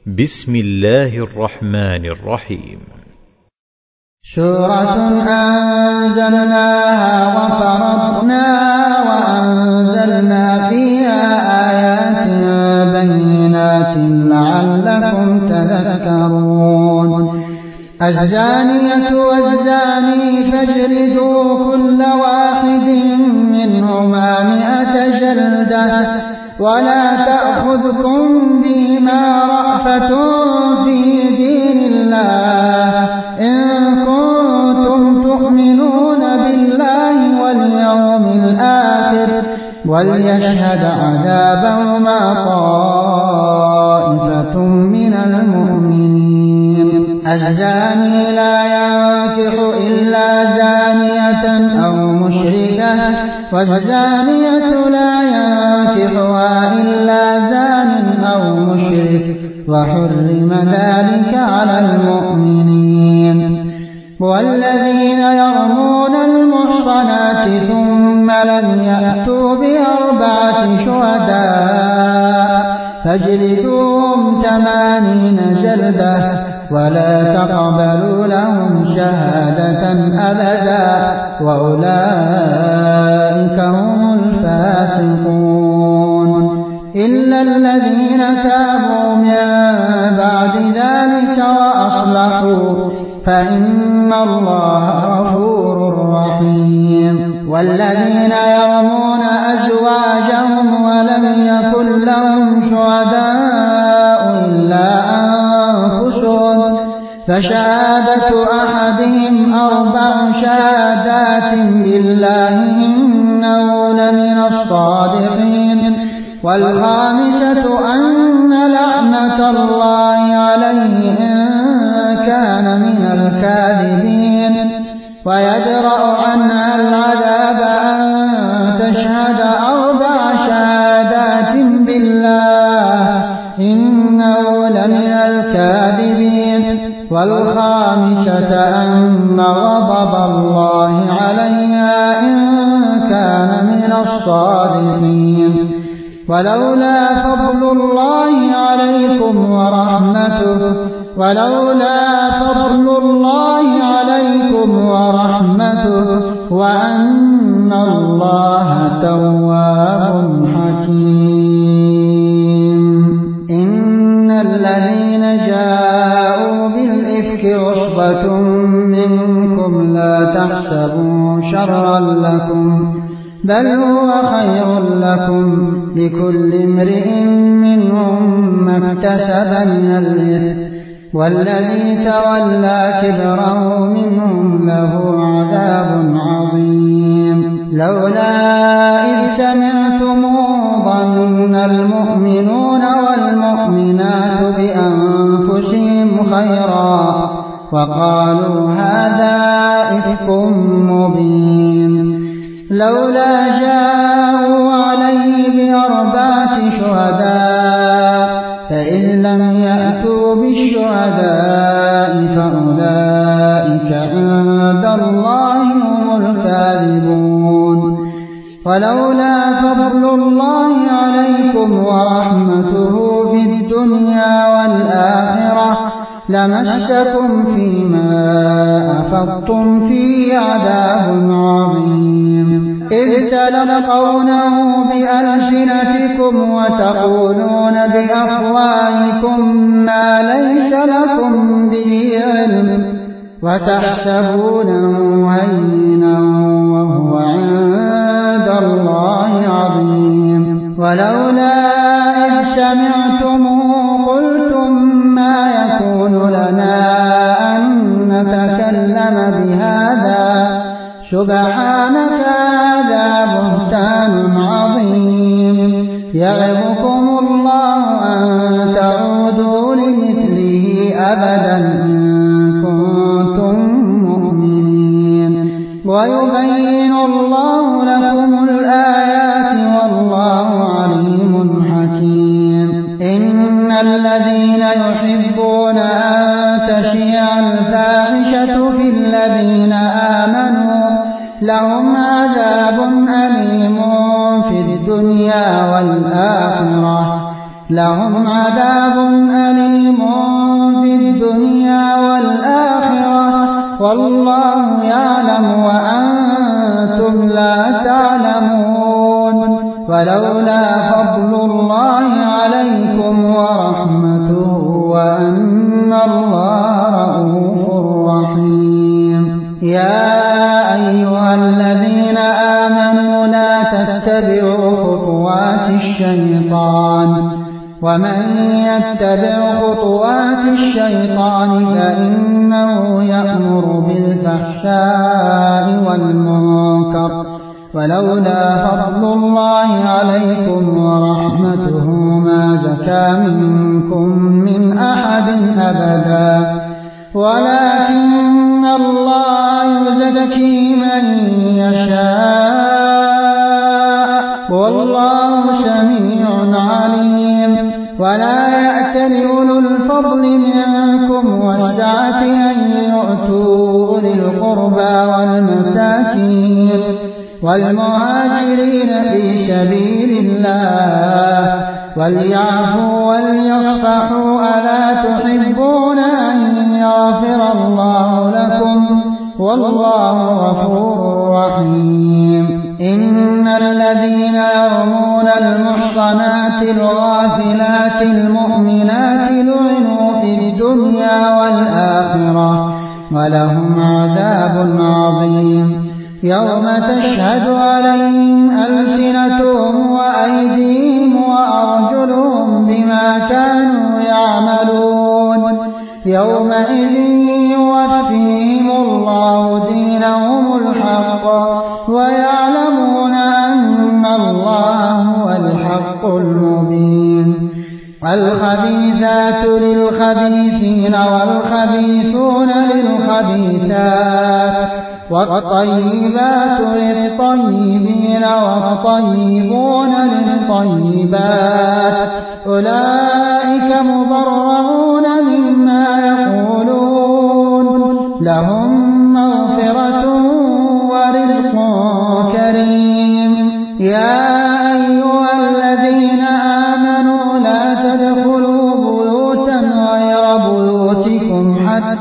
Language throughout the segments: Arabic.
بسم الله الرحمن الرحيم. سورة أنزلناها وفرضناها وأنزلنا فيها آيات بينات لعلكم تذكرون. الزانية والزاني فاجلدوا كل واحد منهما 100 جلدة ولا تأخذكم بهما رأفة في دين الله إن كنتم تؤمنون بالله واليوم الآخر وليشهد عذابهما طائفة من المؤمنين. الزاني لا ينكح إلا زانية أو مشركة والزانية لا ينكحها إلا زان أو مشرك وحرم ذلك على المؤمنين. والذين يرمون المحصنات ثم لم يأتوا ب4 شهداء فاجلدوهم 80 جلدة ولا تقبلوا لهم شهادة أبدا وأولئك هم الفاسقون. إلا الذين تابوا من بعد ذلك وأصلحوا فإن الله غفور رحيم. والذين يرمون أزواجهم ولم يكن لهم شهداء إلا أنفسهم فشهادة أحدهم 4 شهادات بالله إنه لمن الصادقين. والخامسة أن لعنة الله عليه إن كان من الكاذبين. ويدرأ عنها العذاب أن تشهد 4 شهادات بالله إنه لمن الكاذبين. والخامسة أن غضب الله عليها إن كان من الصادقين. ولولا فضل الله عليكم ورحمته وأن الله تواب حكيم. إن الذين جاءوا بالإفك عصبة منكم لا تحسبوا شرا لكم بل هو خير لكم لكل امرئ منهم ما اكتسب من الإثم والذي تولى كبره منهم له عذاب عظيم. لولا إذ سمعتموه ظن المؤمنون والمؤمنات بأنفسهم خيرا وقالوا هذا إفك مبين. لولا جاءوا عليه ب4 شهداء فإن لم يأتوا بالشهداء فأولئك عند الله هم الكاذبون. ولولا فضل الله عليكم ورحمته في الدنيا والآخرة لمسكم فيما أفضتم فيه عذاب عظيم. إذ تلقونه بألسنتكم وتقولون بأفواهكم ما ليس لكم به علم وتحسبونه هينا وهو عند الله عظيم. ولولا إذ سمعتموه قلتم ما يكون لنا أن نتكلم بهذا سبحانك هذا بهتان عظيم. يعظكم الله أن تعودوا لمثله أبدا إن كنتم مؤمنين. ويبين الله لكم الآيات والله عليم حكيم. إن الذين يحبون أن تشيع الفاحشة في الذين آمنوا لهم عذاب أليم في الدنيا والآخرة لهم عذاب أليم والله يعلم وأنتم لا تعلمون ولولا فضل الله عليكم ورحمته وأن الله رؤوف رحيم يا أيها الذين آمنوا لا تتبعوا خطوات الشيطان ومن يتبع خطوات الشيطان فإنه يأمر بالفحشاء والمنكر ولولا فضل الله عليكم ورحمته ما زكى منكم من أحد أبدا ولكن الله يزكي من يشاء والله سميع عليم ولا يأتل أولو الفضل منكم والسعة أن يؤتوا أولي القربى والمساكين والمهاجرين في سبيل الله وليعفوا وليصفحوا ألا تحبون أن يغفر الله لكم والله غفور رحيم إن الذين يرمون المحصنات الغافلات المؤمنات لعنوا في الدنيا والآخرة ولهم عذاب عظيم يوم تشهد عليهم ألسنتهم وأيديهم وأرجلهم بما كانوا يعملون يومئذ يوفيهم الله دينهم الحق ويعلمون أن الله هو الحق المبين الخبيثات للخبيثين والخبيثون للخبيثات والطيبات للطيبين والطيبون للطيبات أولئك مبرؤون مما يقولون لهم مغفرة ورزق كريم يا أيها الذين آمنوا لا تدخلوا بيوتا غير بيوتكم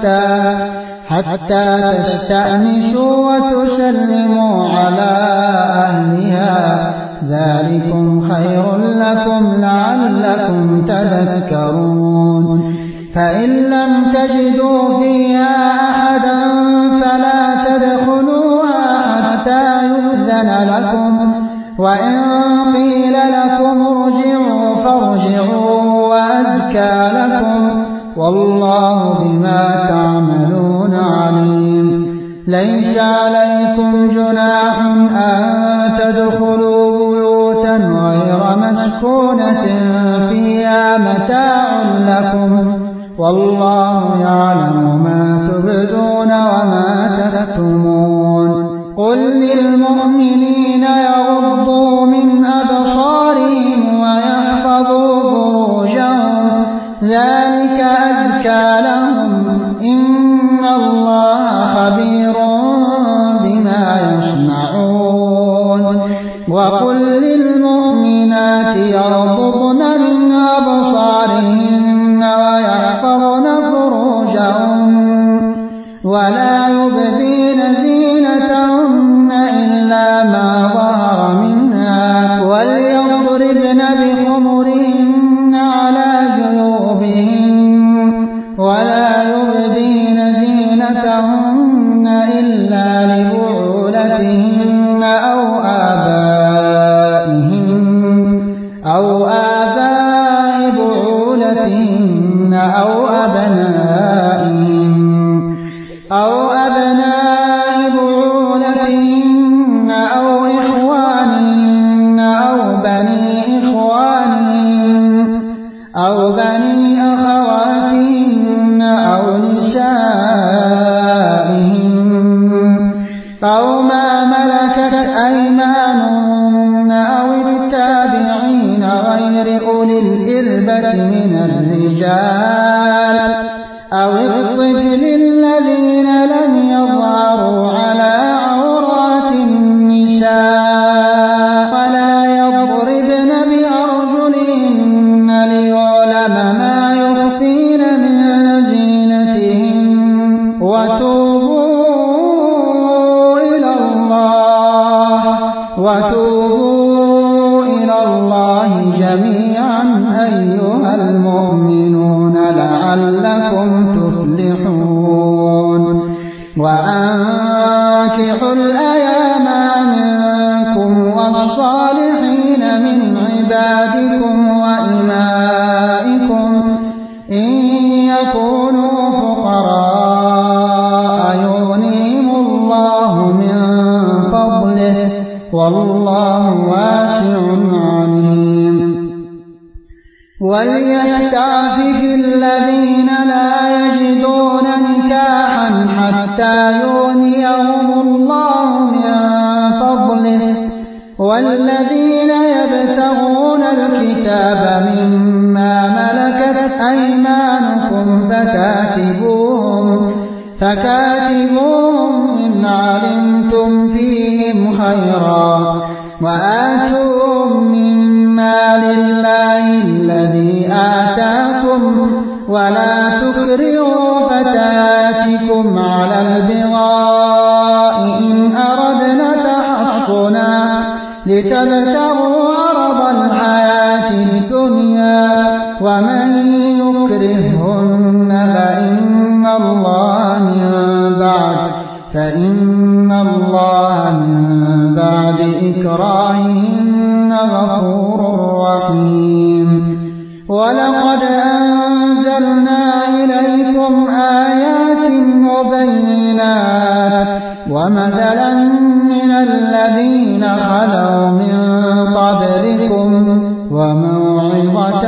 حتى تستأنسوا وتسلموا على أهلها ذلكم خير لكم لعلكم تذكرون فإن لم تجدوا فيها أحدا فلا تدخلوها حتى يؤذن لكم وإن قيل لكم ارجعوا فارجعوا وأزكى لكم والله بما تعملون عليم ليس عليكم جناح أن تدخلوا بيوتا غير مسكونة فيها متاع لكم والله يعلم ما تبدون وما تكتمون قل للمؤمنين يغضوا من أبصارهم ويحفظوا فروجهم ذلك أزكى لهم إن الله خبير بما يصنعون وقل للمؤمنات يغضضن من أبصارهن ويحفظن فروجهن ولا يبدين زينتهن إلا ما ظهر منها وليضربن بخمرهن على جيوبهن ولا يبدين زينتهن إلا لبعولتهن أو آباء بعولتهن أو أبناء بعولتهن أو إخوانهن أو بني أخواتهن أو نسائهن أو ما ملكت أيمانهن أو التابعين غير أولي الإربة من الرجال أو الطفل الذين لم يظهروا على عورات النساء ولا يضربن بأرجلهن ليعلم ما يخفين من زينتهن وتوبوا فكاتبوهم إن علمتم فيهم خيرا وآتوهم مما لله الذي آتاكم ولا تكرهوا فتياتكم على البغاء إن أردنا تحصنا لتبتغوا عرض الحياة الدنيا ومن يكرههن فإن الله من بعد إكراههن غفور رحيم ولقد أنزلنا إليكم آيات مبينات ومثلا من الذين خلوا من قبلكم وموعظة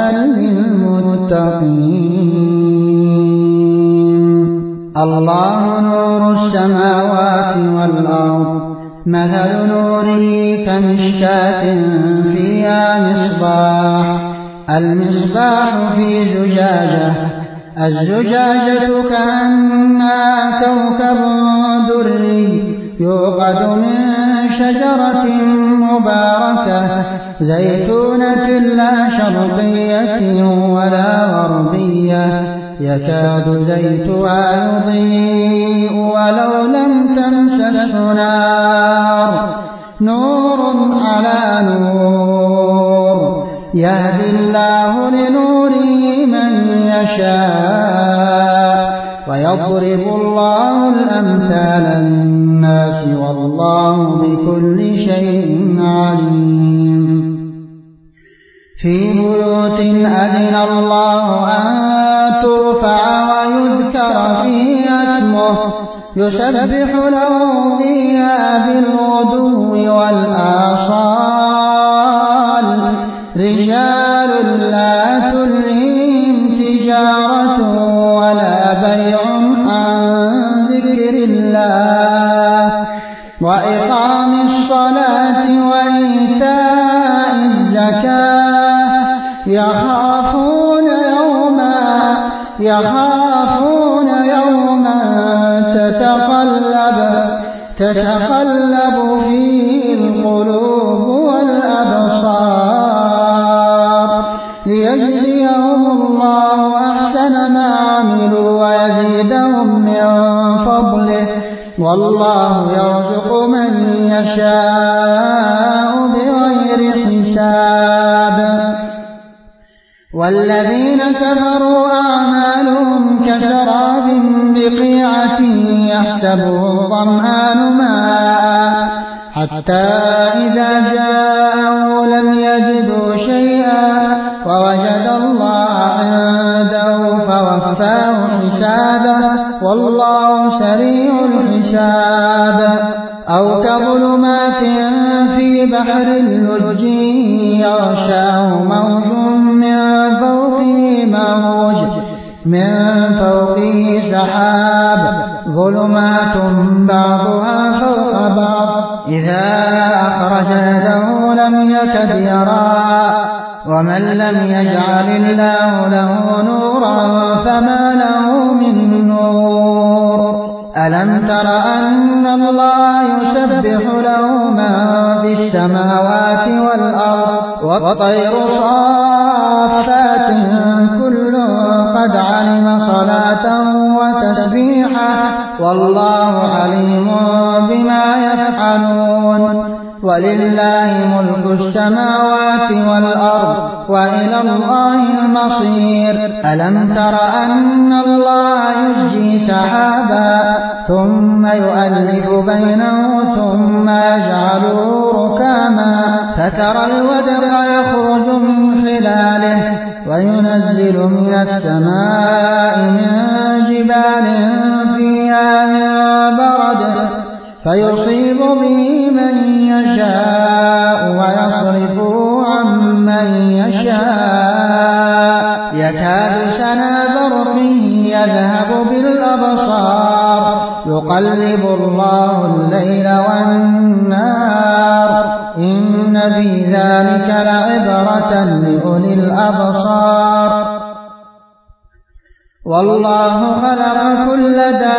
للمتقين الله نور السماوات والأرض مثل نوره كمشكاة فيها مصباح المصباح في زجاجة الزجاجة كأنها كوكب دري يوقد من شجرة مباركة زيتونة لا شرقية ولا غربية يكاد زيتها يضيء ولو لم تمسسه نار نور على نور يهدي الله لنوره من يشاء ويضرب الله الأمثال للناس والله بكل شيء عليم في بيوت أذن الله أن ترفع ويذكر فيها اسمه يسبح له فيها بالغدو والآصال رجال لا تلهيهم تجارة ولا بيع عن ذكر الله وإقام الصلاة وإيتاء الزكاة يخافون يوما تتقلب فيه القلوب والأبصار ليجزيهم الله أحسن ما عملوا ويزيدهم من فضله والله يرزق من يشاء بغير حساب والذين كفروا أعمالهم كسراب بقيعة يحسبه الظمآن ماء حتى إذا جاءه لم يجدوا شيئا ووجد الله عنده فوفاه حسابه والله سريع الحساب أو كظلمات في بحر اللج يغشاه موج من فوقه سحاب ظلمات بعضها فوق بعض إذا أخرج يده لم يكد يراها ومن لم يجعل الله له نورا فما له من نور ألم تر أن الله يسبح له من في السماوات والأرض والطير صافات كل قد علم صلاة وتسبيحا والله عليم بما يفعلون ولله ملك السماوات والأرض وإلى الله المصير ألم تر أن الله يزجي سحابا ثم يؤلف بينه ثم يجعله ركاما فترى الودق يخرج من خلاله وينزل من السماء من جبال فيها من برد فيصيب به من يشاء ويصرفه عن من يشاء يكاد سنا برقه يذهب بالأبصار يقلب الله الليل والنهار إن في ذلك لعبرة لأولي الأبصار والله خلق كل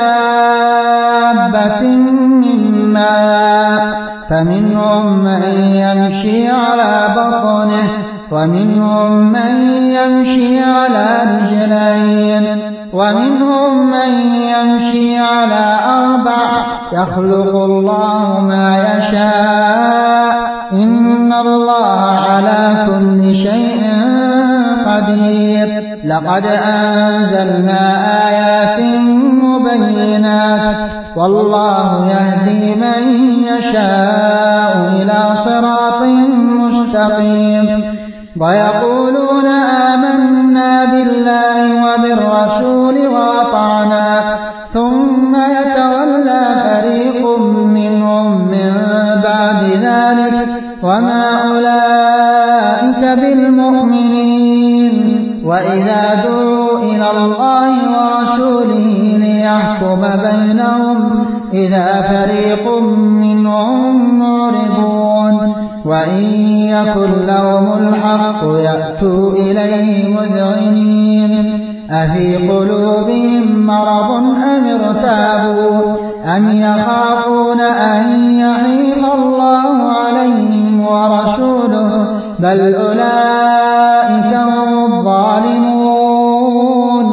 دابة من ماء فمنهم من يمشي على بطنه ومنهم من يمشي على رجلين ومنهم من يمشي على 4 يخلق الله ما يشاء إن الله على كل شيء قدير لقد أنزلنا آيات مبينات والله يهدي من يشاء إلى صراط مستقيم ويقولون آمنا بالله وبالرسول وأطعنا ثم يتولى فريق منهم من بعد ذلك وما أولئك بالمؤمنين وإذا دعوا إلى الله ورسوله ليحكم بينهم إذا فريق منهم معرضون وإن يكن لهم الحق يأتوا إليه مذعنين أفي قلوبهم مرض أم ارتابوا أم يخافون أن يحيف الله عليهم ورسوله بل أولئك هم الظالمون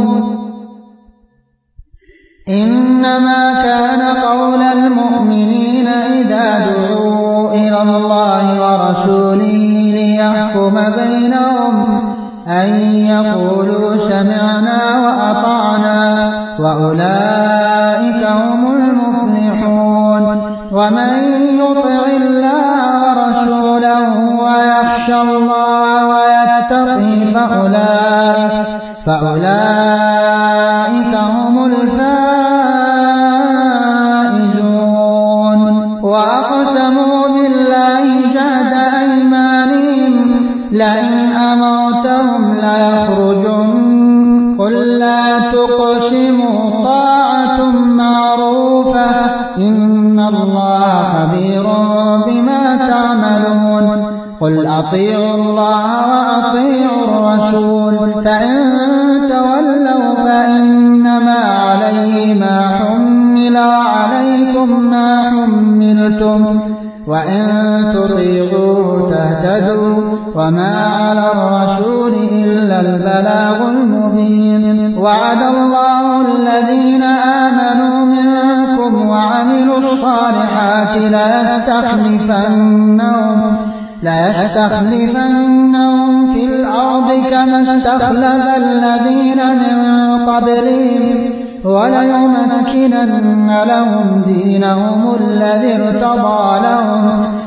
إنما كان قول المؤمنين إذا دعوا إلى الله ورسوله ليحكم بينهم أن يقولوا سمعنا وأطعنا وأولئك هم المفلحون ومن يطع الله ورسوله ويخشى الله ويتقي فأولئك هم الفائزون وأقسموا بالله جهد أيمانهم لئن أمرتهم ليخرجن قل لا تقسموا طاعة معروفة إن الله خبير بما تعملون قل أطيعوا الله وأطيعوا الرسول فإن تولوا فإنما عليه ما حمل وعليكم ما حملتم وإن تطيعوا تهتدوا وما على الرسول إلا البلاغ المبين وعد الله الذين آمنوا منكم وعملوا الصالحات ليستخلفنهم في الأرض كما استخلف الذين من قبلهم وليمكنن لهم دينهم الذي ارتضى لهم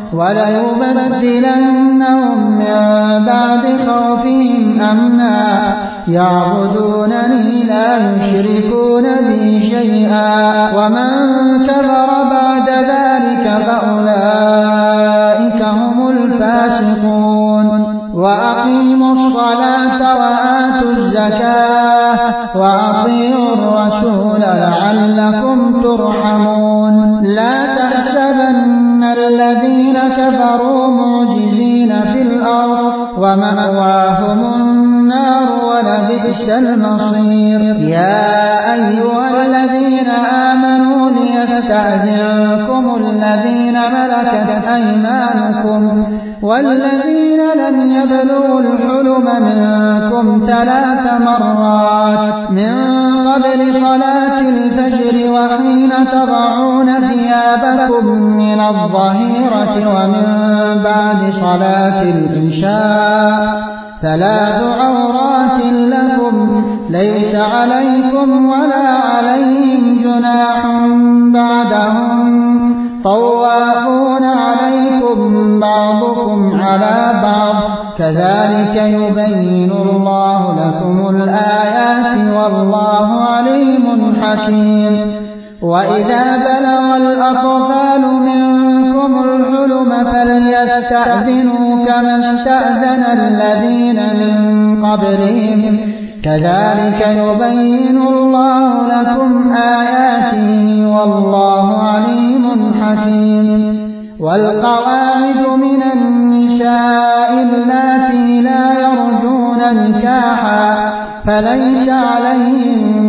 وليبدلنهم من بعد خوفهم أمنا يعبدونني لا يشركون بي شيئا ومن كفر بعد ذلك فأولئك هم الفاسقون وأقيموا الصلاة وآتوا الزكاة وأطيعوا الرسول لعلكم ترحمون لا تحسبن الذين كفروا معجزين في الأرض ومأواهم النار ولبئس المصير يا أيها الذين آمنوا ليستأذنكم الذين ملكت أيمانكم والذين لم يبلغوا الحلم منكم 3 مرات من قبل صلاة الفجر وحين تضعون ثيابكم من الظهيرة ومن بعد صلاة العشاء 3 عورات لكم ليس عليكم ولا عليهم جناح بعدهم طوافون عليكم بعضكم على بعض كذلك يبين الله لكم الآيات والله عليم حكيم وإذا بلغ الأطفال منكم الحلم فليستأذنوا كما استأذن الذين من قبلهم كذلك يبين الله لكم آياته والله عليم حكيم والقواعد من النساء اللاتي لا يرجون نكاحا فليس عليهن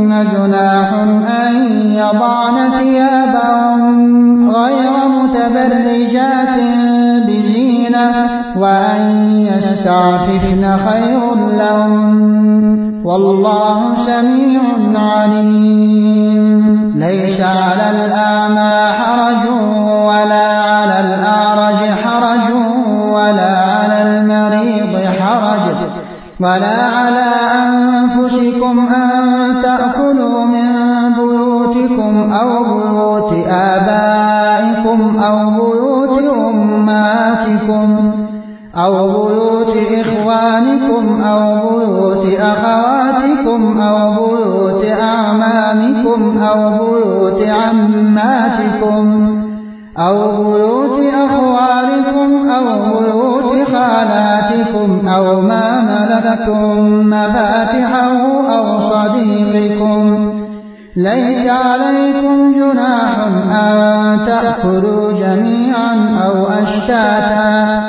يستعففن خير لهم والله سميع عليم. ليس على الأعمى حرج ولا على الأعرج حرج ولا على المريض حرج ولا على أنفسكم أن تأكلوا من بيوتكم أو بيوت آبائكم أو بيوت أمهاتكم أو بيوت إخوانكم أو بيوت أخواتكم أو بيوت أعمامكم أو بيوت عماتكم أو بيوت أخوالكم أو بيوت خالاتكم أو ما ملكتم مفاتحه أو صديقكم. ليس عليكم جناح أن تأكلوا جميعا أو أشتاتا.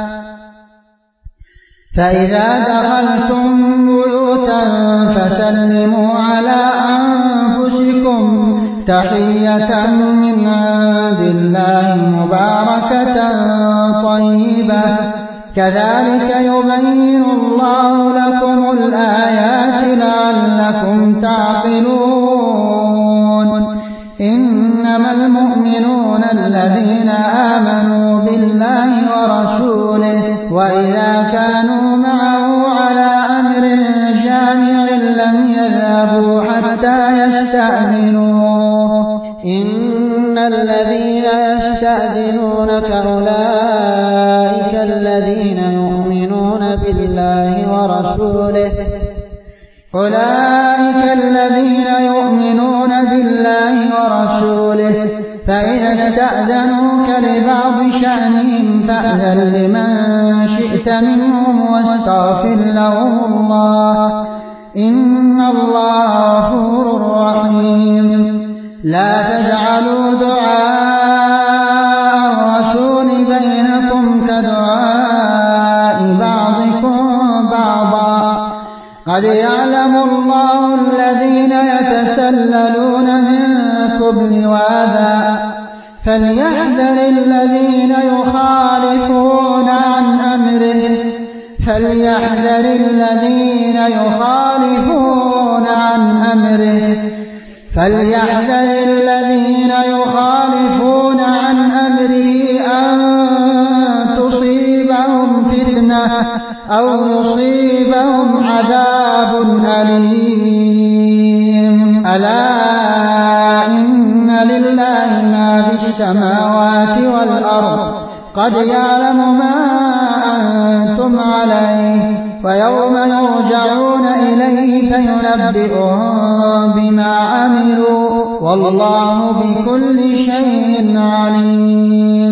فإذا دخلتم بيوتا فسلموا على أنفسكم تحية من عند الله مباركة طيبة كذلك يبين الله لكم الآيات لعلكم تعقلون. إنما المؤمنون الذين آمنوا بالله ورسوله وإذا كانوا معه على أمر جامع لم يذهبوا حتى يستأذنوه. إن الذين يستأذنونك أولئك الذين يؤمنون بالله ورسوله فإن استأذنوك لبعض شأنهم فأذن لمن شئت منهم واستغفر لهم الله إن الله غفور رحيم. لا تجعلوا دعاء الرسول بينكم كدعاء بعضكم بعضا قد يعلم الله الذين يتسللون منكم لواذا فليحذر الذين يخالفون عن أمره أن تصيبهم فتنة أو يصيبهم عذاب أليم. ألا إن لله ما في السماوات والأرض قد يعلم ما أنتم عليه ويوم يرجعون إليه فينبئهم بما عملوا والله بكل شيء عليم.